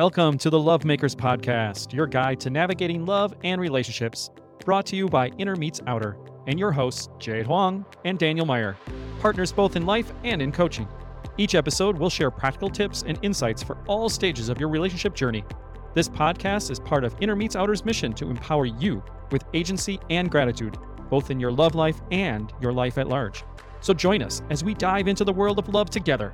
Welcome to the Love Makers Podcast, your guide to navigating love and relationships, brought to you by Inner Meets Outer, and your hosts, Jade Huang and Daniel Meyer, partners both in life and in coaching. Each episode will share practical tips and insights for all stages of your relationship journey. This podcast is part of Inner Meets Outer's mission to empower you with agency and gratitude, both in your love life and your life at large. So join us as we dive into the world of love together.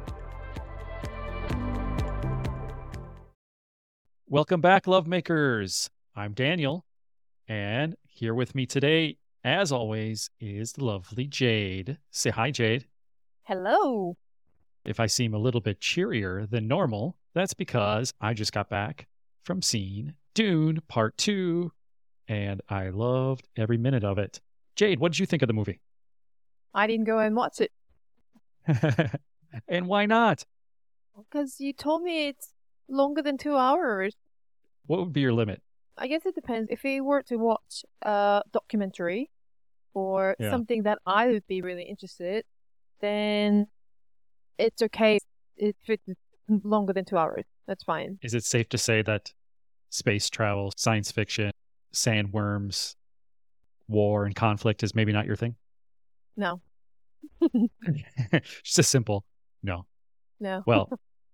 Welcome back, Love Makers. I'm Daniel, and here with me today, as always, is the lovely Jade. Say hi, Jade. Hello. If I seem a little bit cheerier than normal, that's because I just got back from seeing Dune Part 2, and I loved every minute of it. Jade, what did you think of the movie? I didn't go and watch it. And why not? Because you told me it's longer than 2 hours. What would be your limit? I guess it depends. If we were to watch a documentary or something that I would be really interested, then it's okay if it's longer than 2 hours. That's fine. Is it safe to say that space travel, science fiction, sandworms, war, and conflict is maybe not your thing? No. Just a simple no. No. Well,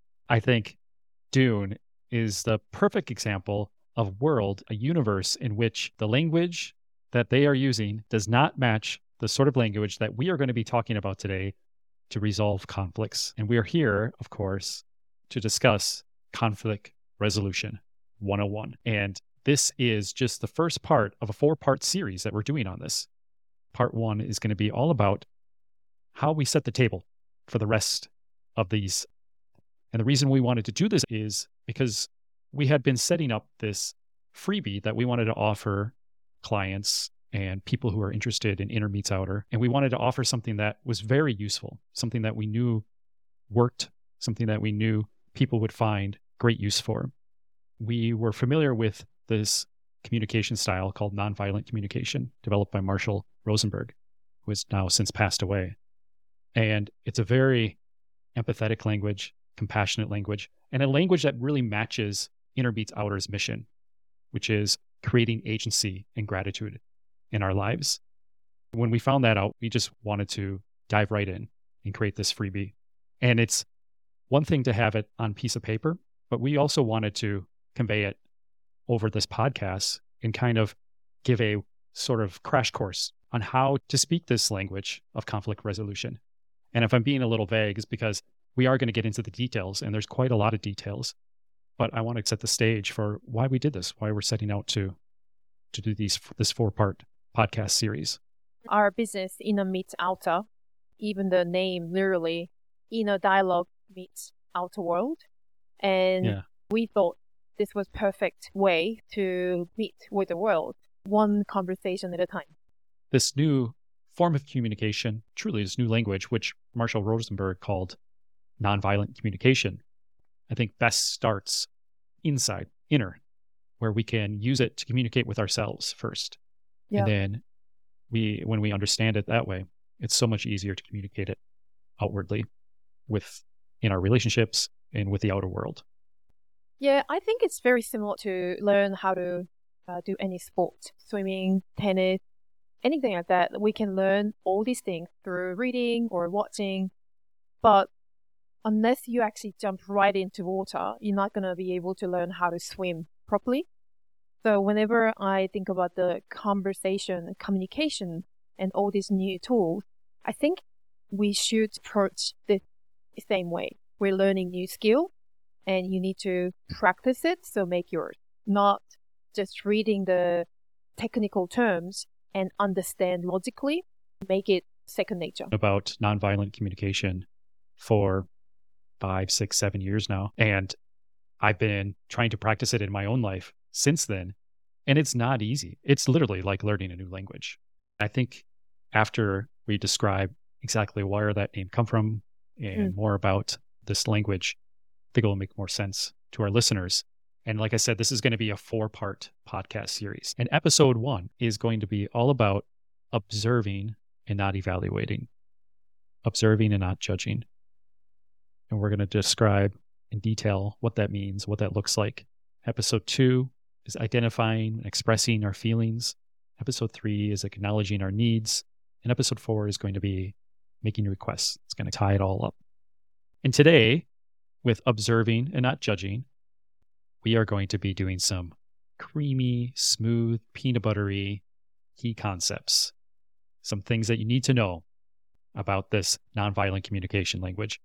I think Dune is the perfect example of a world, a universe in which the language that they are using does not match the sort of language that we are going to be talking about today to resolve conflicts. And we are here, of course, to discuss conflict resolution 101. And this is just the first part of a 4-part series that we're doing on this. Part 1 is going to be all about how we set the table for the rest of these. And the reason we wanted to do this is because we had been setting up this freebie that we wanted to offer clients and people who are interested in Inner Meets Outer. And we wanted to offer something that was very useful, something that we knew worked, something that we knew people would find great use for. We were familiar with this communication style called nonviolent communication, developed by Marshall Rosenberg, who has now since passed away. And it's a very empathetic language, compassionate language, and a language that really matches Inner Meets Outer's mission, which is creating agency and gratitude in our lives. When we found that out, we just wanted to dive right in and create this freebie. And it's one thing to have it on piece of paper, but we also wanted to convey it over this podcast and kind of give a sort of crash course on how to speak this language of conflict resolution. And if I'm being a little vague, it's because we are going to get into the details, and there's quite a lot of details. But I want to set the stage for why we did this, why we're setting out to do this 4-part podcast series. Our business, Inner Meets Outer, even the name literally, inner dialogue meets outer world. And we thought this was perfect way to meet with the world, one conversation at a time. This new form of communication, truly this new language, which Marshall Rosenberg called nonviolent communication, I think best starts inside, inner, where we can use it to communicate with ourselves first. Yeah. And then when we understand it that way, it's so much easier to communicate it outwardly in our relationships and with the outer world. Yeah, I think it's very similar to learn how to do any sport, swimming, tennis, anything like that. We can learn all these things through reading or watching, but unless you actually jump right into water, you're not going to be able to learn how to swim properly. So whenever I think about the conversation, communication, and all these new tools, I think we should approach this the same way. We're learning new skill, and you need to practice it, so make yours. Not just reading the technical terms and understand logically, make it second nature. About nonviolent communication for 5, 6, 7 years now. And I've been trying to practice it in my own life since then. And it's not easy. It's literally like learning a new language. I think after we describe exactly where that name come from and more about this language, I think it will make more sense to our listeners. And like I said, this is going to be a 4-part podcast series. And episode 1 is going to be all about observing and not evaluating, observing and not judging. And we're going to describe in detail what that means, what that looks like. Episode 2 is identifying and expressing our feelings. Episode 3 is acknowledging our needs. And episode 4 is going to be making requests. It's going to tie it all up. And today, with observing and not judging, we are going to be doing some creamy, smooth, peanut buttery key concepts. Some things that you need to know about this nonviolent communication language.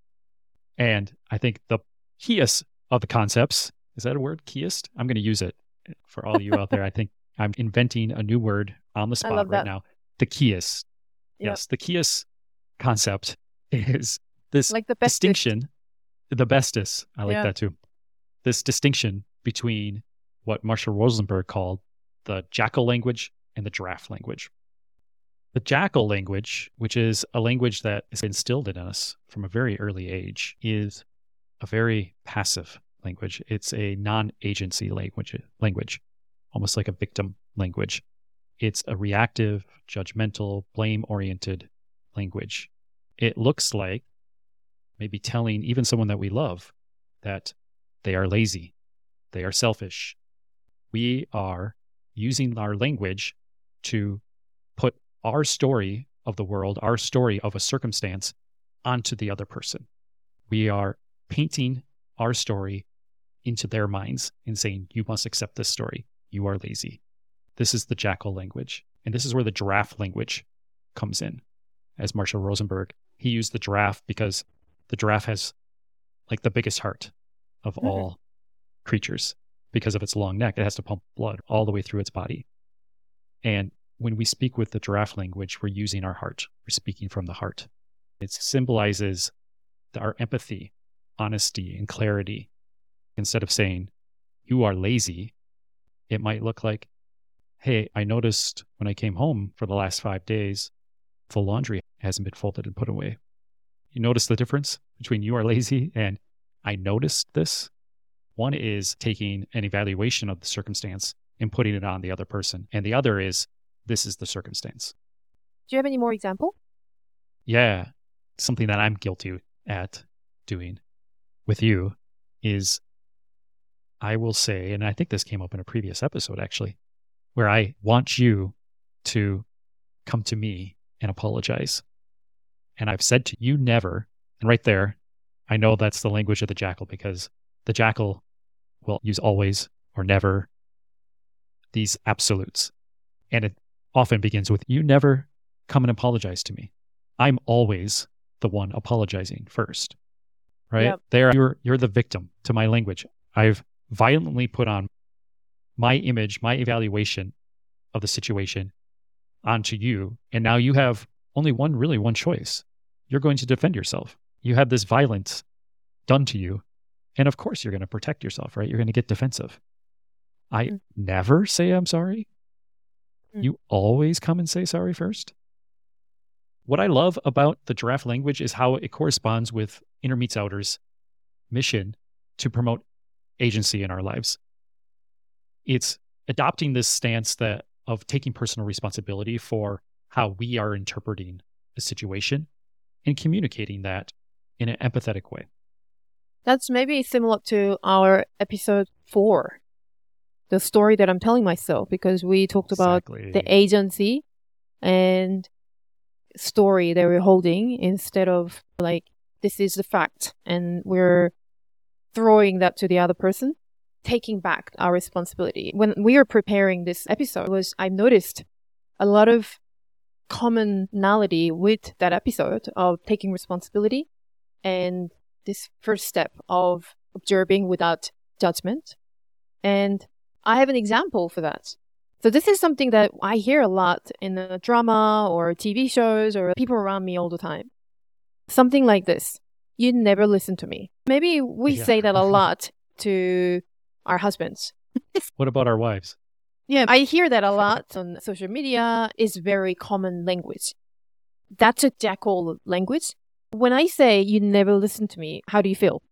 And I think the keyest of the concepts, is that a word? Keyest? I'm going to use it for all of you out there. I think I'm inventing a new word on the spot right now. The keyest. Yep. Yes, the keyest concept is this like the distinction. The bestest. I like that too. This distinction between what Marshall Rosenberg called the jackal language and the giraffe language. The jackal language, which is a language that is instilled in us from a very early age, is a very passive language. It's a non-agency language, almost like a victim language. It's a reactive, judgmental, blame-oriented language. It looks like maybe telling even someone that we love that they are lazy, they are selfish. We are using our language to put our story of the world, our story of a circumstance onto the other person. We are painting our story into their minds and saying, you must accept this story. You are lazy. This is the jackal language. And this is where the giraffe language comes in. As Marshall Rosenberg, he used the giraffe because the giraffe has like the biggest heart of all creatures because of its long neck. It has to pump blood all the way through its body. And when we speak with the giraffe language, we're using our heart. We're speaking from the heart. It symbolizes our empathy, honesty, and clarity. Instead of saying, you are lazy, it might look like, hey, I noticed when I came home for the last 5 days, the laundry hasn't been folded and put away. You notice the difference between you are lazy and I noticed this? One is taking an evaluation of the circumstance and putting it on the other person. And the other is, this is the circumstance. Do you have any more example? Yeah. Something that I'm guilty at doing with you is I will say, and I think this came up in a previous episode actually, where I want you to come to me and apologize. And I've said to you never, and right there, I know that's the language of the jackal because the jackal will use always or never, these absolutes. And it often begins with, you never come and apologize to me. I'm always the one apologizing first, right? Yep. There, you're the victim to my language. I've violently put on my image, my evaluation of the situation onto you. And now you have only one choice. You're going to defend yourself. You have this violence done to you. And of course, you're going to protect yourself, right? You're going to get defensive. I never say I'm sorry. You always come and say sorry first. What I love about the giraffe language is how it corresponds with Inner Meets Outer's mission to promote agency in our lives. It's adopting this stance of taking personal responsibility for how we are interpreting a situation and communicating that in an empathetic way. That's maybe similar to our episode 4, the story that I'm telling myself, because we talked about the agency and story that we're holding instead of like, this is the fact and we're throwing that to the other person, taking back our responsibility. When we were preparing this episode, I noticed a lot of commonality with that episode of taking responsibility and this first step of observing without judgment. And I have an example for that. So this is something that I hear a lot in the drama or TV shows or people around me all the time. Something like this. You never listen to me. Maybe we say that a lot to our husbands. What about our wives? Yeah, I hear that a lot on social media. It's very common language. That's a jackal language. When I say you never listen to me, how do you feel?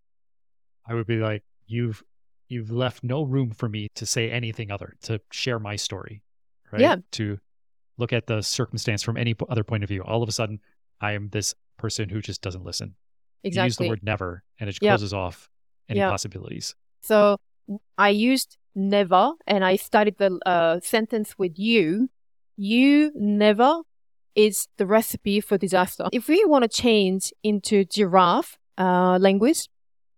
I would be like, you've left no room for me to say anything other, to share my story, right? Yeah. To look at the circumstance from any other point of view. All of a sudden, I am this person who just doesn't listen. Exactly. You use the word never, and it closes off any Yeah. possibilities. So I used never, and I started the sentence with you. You never is the recipe for disaster. If we want to change into giraffe language,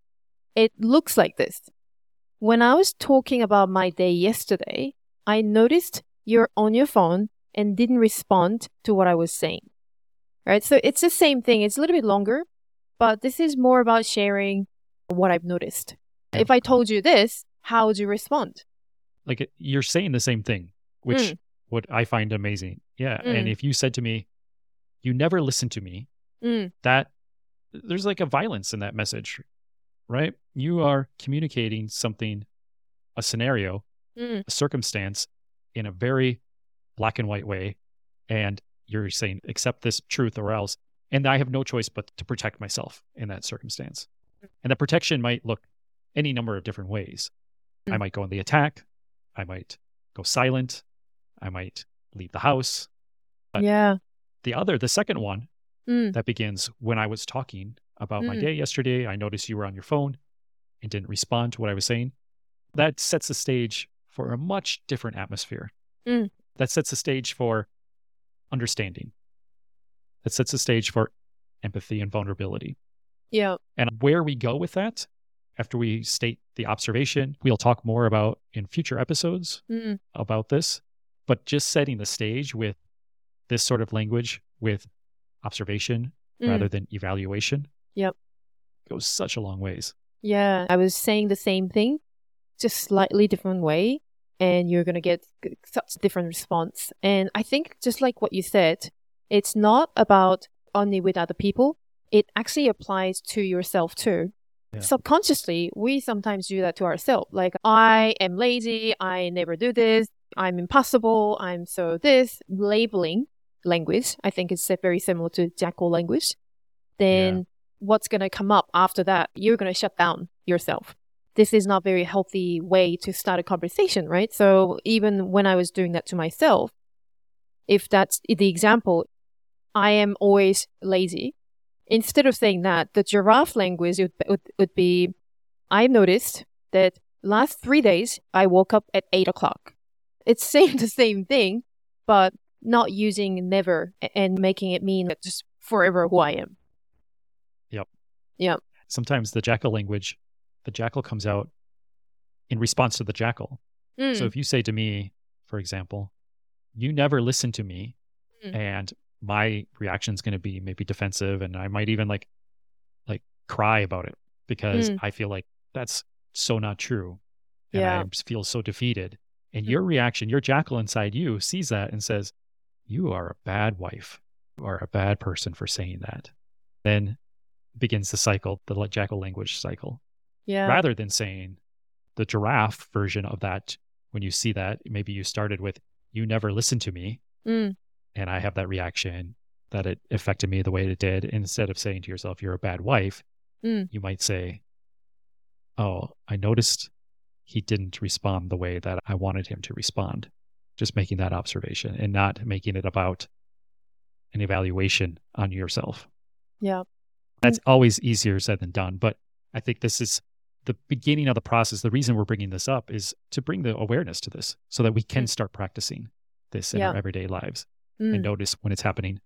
it looks like this. When I was talking about my day yesterday, I noticed you're on your phone and didn't respond to what I was saying. Right? So it's the same thing. It's a little bit longer, but this is more about sharing what I've noticed. Yeah. If I told you this, how would you respond? Like you're saying the same thing, which what I find amazing. Yeah. And if you said to me, you never listen to me, that there's like a violence in that message, right? You are communicating something, a scenario, a circumstance in a very black and white way. And you're saying, accept this truth or else. And I have no choice but to protect myself in that circumstance. And that protection might look any number of different ways. I might go on the attack. I might go silent. I might leave the house. But the second one that begins, when I was talking about my day yesterday, I noticed you were on your phone and didn't respond to what I was saying. That sets the stage for a much different atmosphere. That sets the stage for understanding. That sets the stage for empathy and vulnerability. Yeah. And where we go with that, after we state the observation, we'll talk more about in future episodes about this. But just setting the stage with this sort of language, with observation rather than evaluation, goes such a long ways. Yeah. I was saying the same thing, just slightly different way, and you're going to get such a different response. And I think just like what you said, it's not about only with other people. It actually applies to yourself too. Yeah. Subconsciously, we sometimes do that to ourselves. Like, I am lazy, I never do this, I'm impossible, I'm so this. Labeling language, I think is very similar to jackal language. Then what's going to come up after that? You're going to shut down yourself. This is not a very healthy way to start a conversation, right? So even when I was doing that to myself, if that's the example, I am always lazy. Instead of saying that, the giraffe language would be, I noticed that last 3 days, I woke up at 8 o'clock. It's saying the same thing, but not using never and making it mean just forever who I am. Yep. Sometimes the jackal language, the jackal comes out in response to the jackal. So if you say to me, for example, you never listen to me, and my reaction is going to be maybe defensive, and I might even like cry about it because I feel like that's so not true. And I feel so defeated. And your reaction, your jackal inside you sees that and says, you are a bad wife. You are a bad person for saying that. Then begins the cycle, the jackal language cycle. Yeah. Rather than saying the giraffe version of that, when you see that, maybe you started with, you never listened to me. And I have that reaction that it affected me the way it did. Instead of saying to yourself, you're a bad wife, you might say, oh, I noticed he didn't respond the way that I wanted him to respond. Just making that observation and not making it about an evaluation on yourself. Yeah. That's always easier said than done. But I think this is the beginning of the process. The reason we're bringing this up is to bring the awareness to this so that we can start practicing this in our everyday lives and notice when it's happening.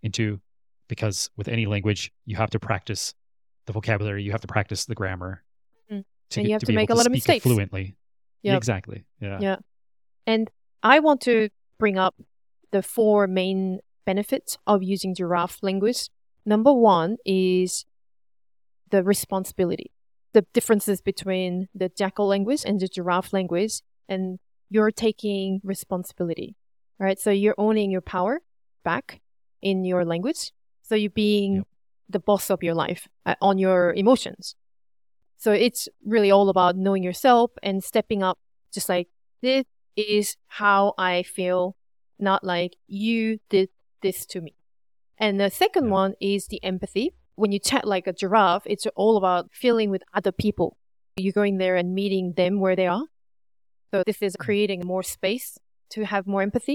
Because with any language, you have to practice the vocabulary, you have to practice the grammar. And you have to make a lot of mistakes. Fluently. Yep. Exactly. Yeah. And I want to bring up the 4 main benefits of using giraffe language. Number 1 is the responsibility. The differences between the jackal language and the giraffe language, and you're taking responsibility, right? So you're owning your power back in your language. So you're being the boss of your life on your emotions. So it's really all about knowing yourself and stepping up, just like, this is how I feel, not like you did this to me. And the second one is the empathy. When you chat like a giraffe, it's all about feeling with other people. You're going there and meeting them where they are. So this is creating more space to have more empathy.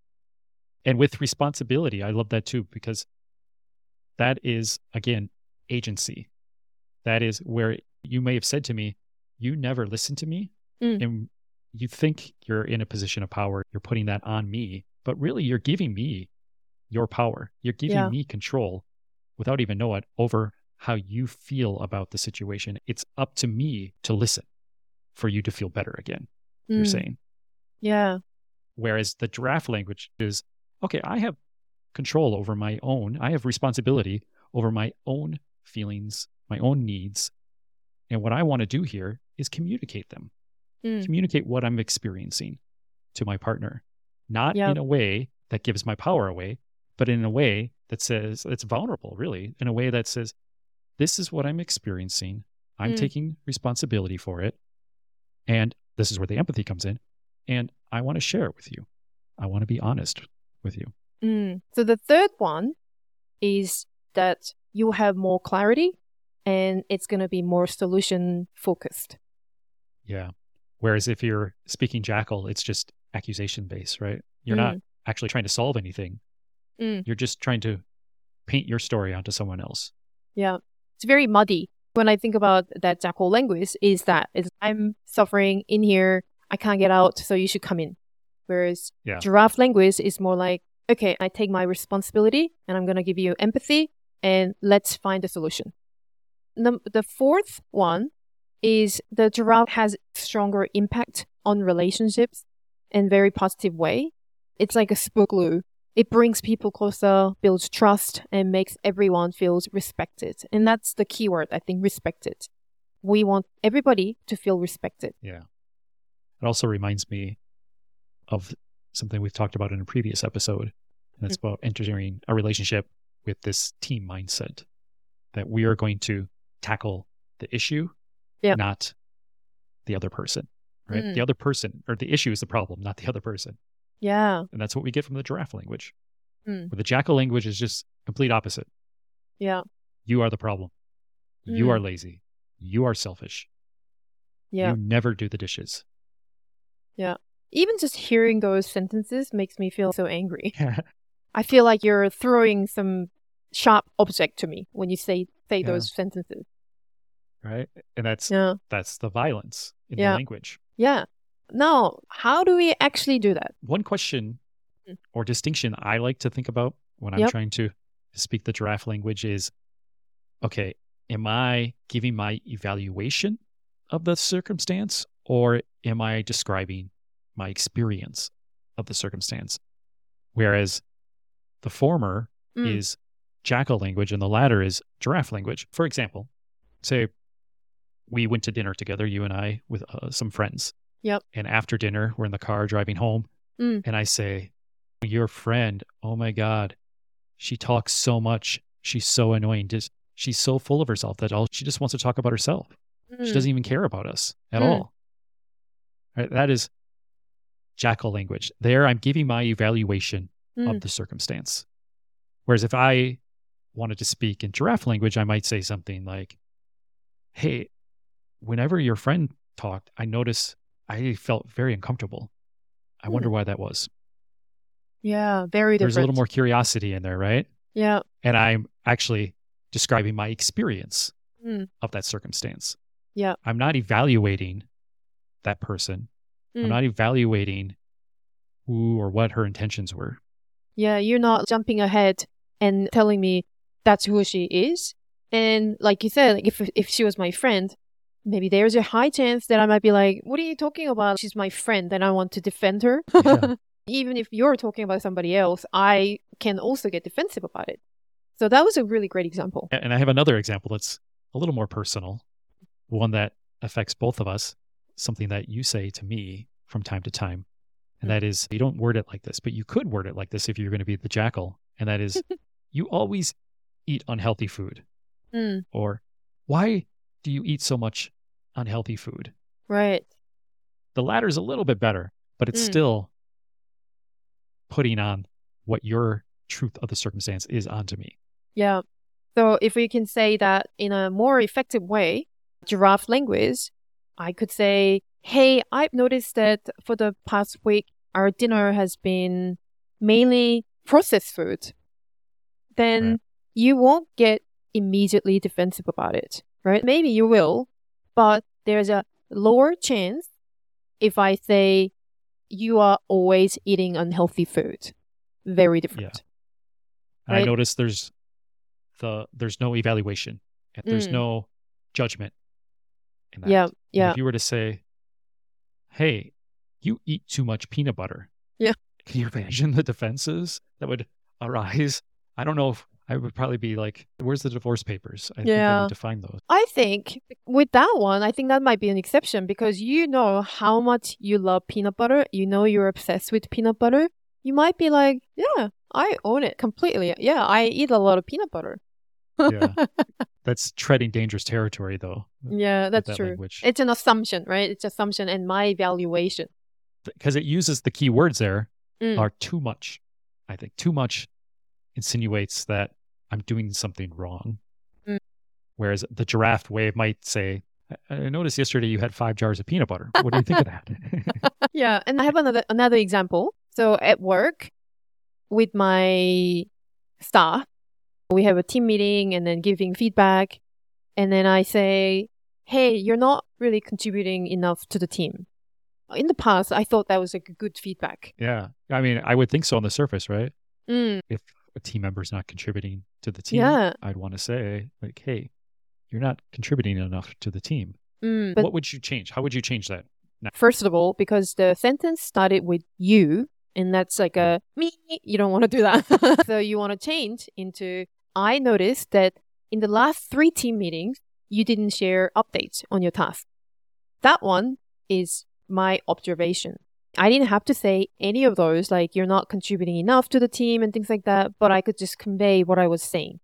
And with responsibility, I love that too, because that is, again, agency. That is where You may have said to me, you never listen to me. Mm. And you think you're in a position of power. You're putting that on me. But really, you're giving me your power. You're giving Yeah. me control without even know it over how you feel about the situation. It's up to me to listen for you to feel better again, you're saying. Yeah. Whereas the giraffe language is, okay, I have control over my own, I have responsibility over my own feelings, my own needs. And what I want to do here is communicate them, communicate what I'm experiencing to my partner, not in a way that gives my power away, but in a way that says, it's vulnerable, really, in a way that says, this is what I'm experiencing. I'm taking responsibility for it. And this is where the empathy comes in. And I want to share it with you. I want to be honest with you. So the third one is that you have more clarity and it's going to be more solution focused. Yeah. Whereas if you're speaking jackal, it's just accusation based, right? You're not actually trying to solve anything. You're just trying to paint your story onto someone else. Yeah. It's very muddy. When I think about that jackal language, is I'm suffering in here, I can't get out, so you should come in. Whereas giraffe language is more like, okay, I take my responsibility and I'm going to give you empathy and let's find a solution. The fourth one is the giraffe has stronger impact on relationships in very positive way. It's like a super glue. It brings people closer, builds trust, and makes everyone feel respected. And that's the key word, I think, respected. We want everybody to feel respected. Yeah. It also reminds me of something we've talked about in a previous episode. And that's about entering a relationship with this team mindset, that we are going to tackle the issue, not the other person, right? The other person, or the issue is the problem, not the other person. Yeah. And that's what we get from the giraffe language. Where the jackal language is just complete opposite. Yeah. You are the problem. You are lazy. You are selfish. Yeah. You never do the dishes. Yeah. Even just hearing those sentences makes me feel so angry. I feel like you're throwing some sharp object to me when you say those sentences. Right? And that's the violence in the language. Yeah. Now, how do we actually do that? One question or distinction I like to think about when I'm trying to speak the giraffe language is, okay, am I giving my evaluation of the circumstance, or am I describing my experience of the circumstance? Whereas the former is jackal language and the latter is giraffe language. For example, say we went to dinner together, you and I, with some friends. Yep. And after dinner, we're in the car driving home. And I say, your friend, oh my God, she talks so much. She's so annoying. She's so full of herself that she just wants to talk about herself. She doesn't even care about us at all. Right? That is jackal language. There, I'm giving my evaluation of the circumstance. Whereas if I wanted to speak in giraffe language, I might say something like, hey, whenever your friend talked, I noticed I felt very uncomfortable. I wonder why that was. Yeah, very different. There's a little more curiosity in there, right? Yeah. And I'm actually describing my experience of that circumstance. Yeah. I'm not evaluating that person. I'm not evaluating who or what her intentions were. Yeah, you're not jumping ahead and telling me that's who she is. And like you said, like if she was my friend, maybe there's a high chance that I might be like, what are you talking about? She's my friend and I want to defend her. Yeah. Even if you're talking about somebody else, I can also get defensive about it. So that was a really great example. And I have another example that's a little more personal, one that affects both of us, something that you say to me from time to time. And that is, you don't word it like this, but you could word it like this if you're going to be the jackal. And that is, you always eat unhealthy food. Or, why do you eat so much unhealthy food? Right. The latter is a little bit better, but it's still putting on what your truth of the circumstance is onto me. Yeah. So if we can say that in a more effective way, giraffe language, I could say, hey, I've noticed that for the past week, our dinner has been mainly processed food. Then you won't get immediately defensive about it, right? Maybe you will, but there's a lower chance if I say you are always eating unhealthy food. Very different. And I noticed there's no evaluation. There's no judgment in that. Yeah. And if you were to say, hey, you eat too much peanut butter. Yeah. Can you imagine the defenses that would arise? I don't know if I would probably be like, where's the divorce papers? I think I need to find those. I think with that one, I think that might be an exception because you know how much you love peanut butter. You know you're obsessed with peanut butter. You might be like, yeah, I own it completely. Yeah, I eat a lot of peanut butter. Yeah. That's treading dangerous territory, though. Yeah, that's true. Language. It's an assumption, right? It's assumption and my evaluation. Because it uses the key words there are too much. I think too much insinuates that I'm doing something wrong. Whereas the giraffe way might say, I noticed yesterday you had 5 jars of peanut butter. What do you think of that? Yeah. And I have another example. So at work with my staff, we have a team meeting and then giving feedback. And then I say, hey, you're not really contributing enough to the team. In the past, I thought that was a good feedback. Yeah. I mean, I would think so on the surface, right? Mm. If a team member is not contributing to the team, I'd want to say, like, hey, you're not contributing enough to the team. But what would you change? How would you change that? Now? First of all, because the sentence started with you, and that's like a me, you don't want to do that. So you want to change into, I noticed that in the last 3 team meetings, you didn't share updates on your task. That one is my observation. I didn't have to say any of those, like you're not contributing enough to the team and things like that, but I could just convey what I was saying.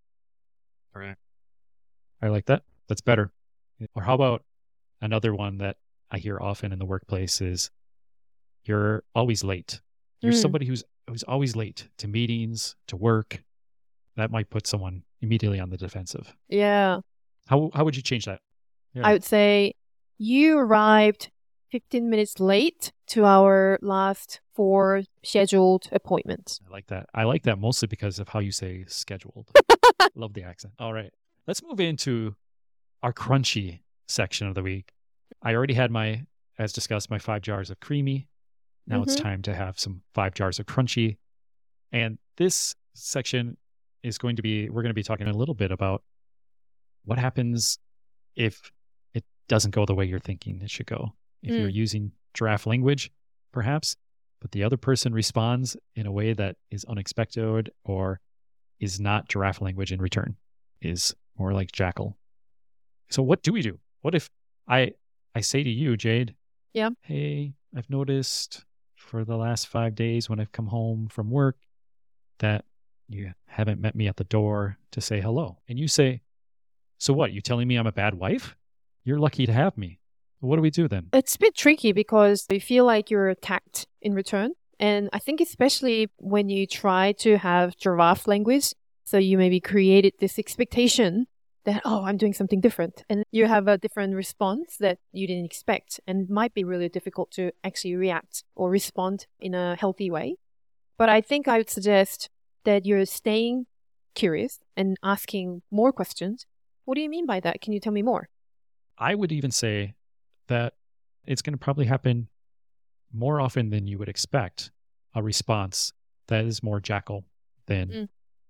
All right. I like that. That's better. Or how about another one that I hear often in the workplace is you're always late. You're somebody who's always late to meetings, to work. That might put someone immediately on the defensive. Yeah. How would you change that? Yeah. I would say you arrived 15 minutes late to our last 4 scheduled appointments. I like that. I like that mostly because of how you say scheduled. Love the accent. All right. Let's move into our crunchy section of the week. I already had as discussed, my 5 jars of creamy. Now it's time to have some 5 jars of crunchy. And this section is we're going to be talking a little bit about what happens if it doesn't go the way you're thinking it should go. If you're using giraffe language, perhaps, but the other person responds in a way that is unexpected or is not giraffe language in return, is more like jackal. So what do we do? What if I say to you, Jade, hey, I've noticed for the last 5 days when I've come home from work that you haven't met me at the door to say hello. And you say, so what, you telling me I'm a bad wife? You're lucky to have me. What do we do then? It's a bit tricky because you feel like you're attacked in return. And I think especially when you try to have giraffe language, so you maybe created this expectation that, oh, I'm doing something different. And you have a different response that you didn't expect. And it might be really difficult to actually react or respond in a healthy way. But I think I would suggest that you're staying curious and asking more questions. What do you mean by that? Can you tell me more? I would even say that it's going to probably happen more often than you would expect, a response that is more jackal than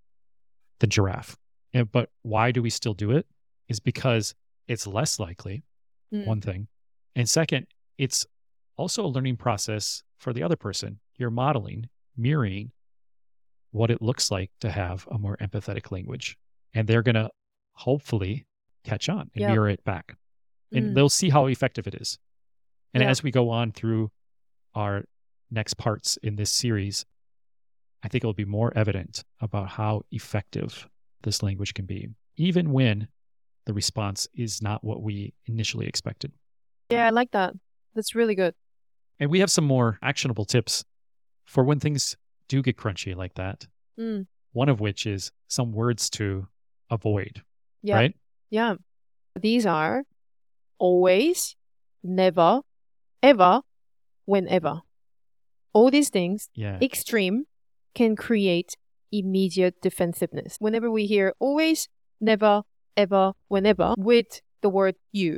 the giraffe. But why do we still do it? Is because it's less likely, one thing. And second, it's also a learning process for the other person. You're modeling, mirroring what it looks like to have a more empathetic language. And they're going to hopefully catch on and mirror it back. And they'll see how effective it is. And as we go on through our next parts in this series, I think it'll be more evident about how effective this language can be, even when the response is not what we initially expected. Yeah, I like that. That's really good. And we have some more actionable tips for when things do get crunchy like that. One of which is some words to avoid, right? Yeah. These are always, never, ever, whenever. All these things, extreme, can create immediate defensiveness. Whenever we hear always, never, ever, whenever with the word you,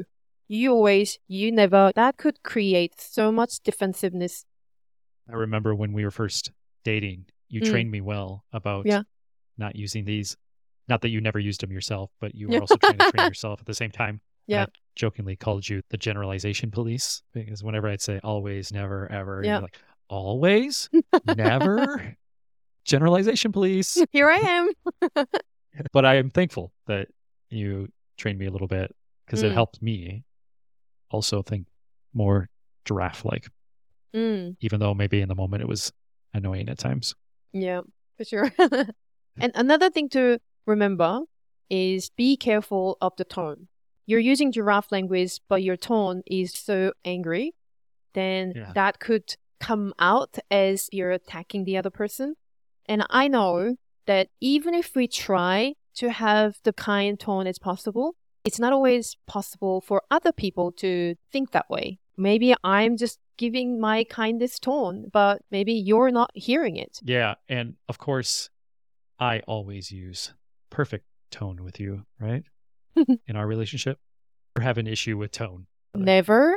you always, you never, that could create so much defensiveness. I remember when we were first dating, you trained me well about not using these. Not that you never used them yourself, but you were also trying to train yourself at the same time. Yeah. I jokingly called you the generalization police, because whenever I'd say always, never, ever, you're like, always, never, generalization police. Here I am. But I am thankful that you trained me a little bit, because it helped me also think more giraffe-like, even though maybe in the moment it was annoying at times. Yeah, for sure. And another thing to remember is be careful of the tone. You're using giraffe language, but your tone is so angry, then that could come out as you're attacking the other person. And I know that even if we try to have the kind tone as possible, it's not always possible for other people to think that way. Maybe I'm just giving my kindest tone, but maybe you're not hearing it. Yeah. And of course, I always use perfect tone with you, right? In our relationship. We have an issue with tone. Never.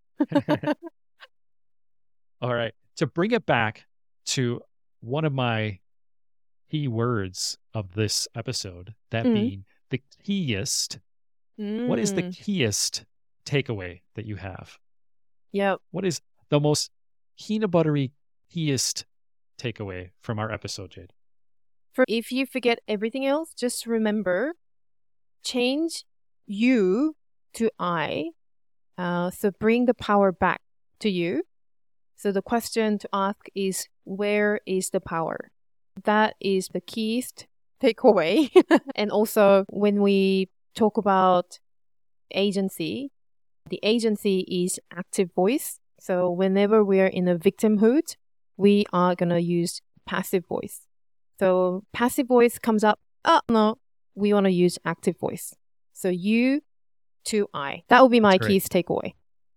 All right. To bring it back to one of my key words of this episode, that being the keyest. What is the keyest takeaway that you have? Yep. What is the most peanut buttery keyest takeaway from our episode, Jade? If you forget everything else, just remember, change you to I. So bring the power back to you. So the question to ask is, where is the power? That is the keyest takeaway. And also, when we talk about agency, the agency is active voice. So whenever we're in a victimhood, we are going to use passive voice. So passive voice comes up, oh no, we want to use active voice. So you to I. That will be my keyest takeaway.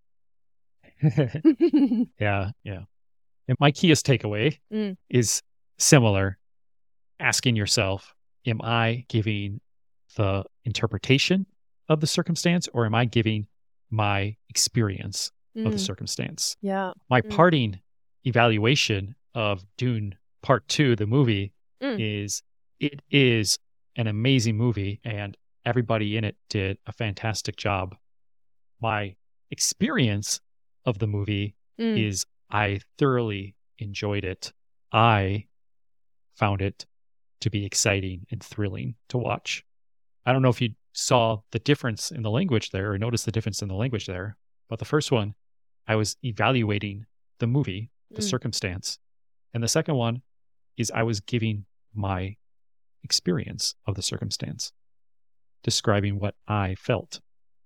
Yeah. And my keyest takeaway is similar. Asking yourself, am I giving the interpretation of the circumstance, or am I giving my experience of the circumstance? Yeah. My parting evaluation of Dune Part 2, the movie, is it is an amazing movie, and everybody in it did a fantastic job. My experience of the movie is I thoroughly enjoyed it. I found it to be exciting and thrilling to watch. I don't know if you saw the difference in the language there or noticed the difference in the language there, but the first one, I was evaluating the movie, the circumstance. And the second one is I was giving my experience of the circumstance, describing what I felt,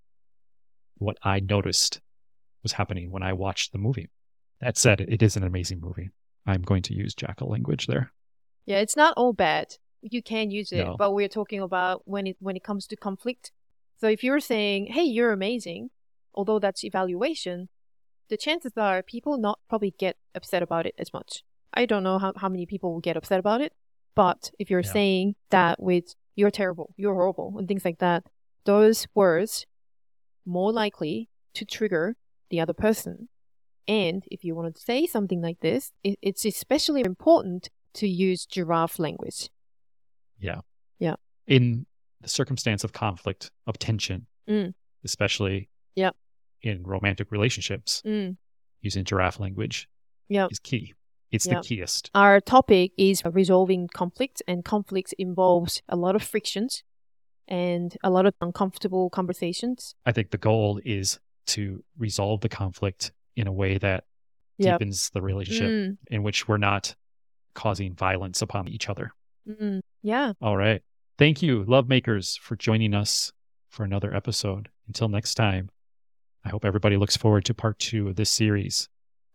what I noticed was happening when I watched the movie. That said, it is an amazing movie. I'm going to use jackal language there. Yeah, it's not all bad. You can use it, but we're talking about when it comes to conflict. So if you're saying, hey, you're amazing, although that's evaluation, the chances are people not probably get upset about it as much. I don't know how many people will get upset about it, but if you're saying that with you're terrible, you're horrible, and things like that, those words more likely to trigger the other person. And if you want to say something like this, it's especially important to use giraffe language. Yeah. Yeah. In the circumstance of conflict, of tension, especially in romantic relationships, using giraffe language is key. It's the keyest. Our topic is resolving conflict, and conflict involves a lot of frictions and a lot of uncomfortable conversations. I think the goal is to resolve the conflict in a way that deepens the relationship, in which we're not causing violence upon each other. Yeah. All right. Thank you, love makers, for joining us for another episode. Until next time, I hope everybody looks forward to part 2 of this series.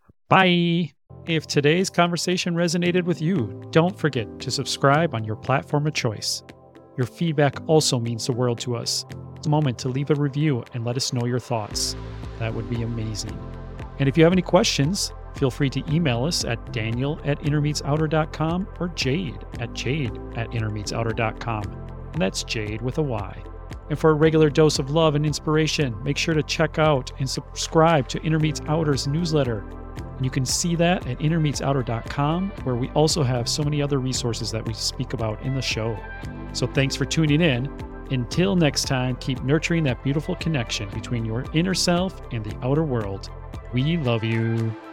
Bye. If today's conversation resonated with you, don't forget to subscribe on your platform of choice. Your feedback also means the world to us. It's a moment to leave a review and let us know your thoughts. That would be amazing. And if you have any questions, feel free to email us at daniel@innermeetsouter.com or jade@innermeetsouter.com. And that's Jade with a Y. And for a regular dose of love and inspiration, make sure to check out and subscribe to Inner Meets Outer's newsletter. And you can see that at innermeetsouter.com, where we also have so many other resources that we speak about in the show. So thanks for tuning in. Until next time, keep nurturing that beautiful connection between your inner self and the outer world. We love you.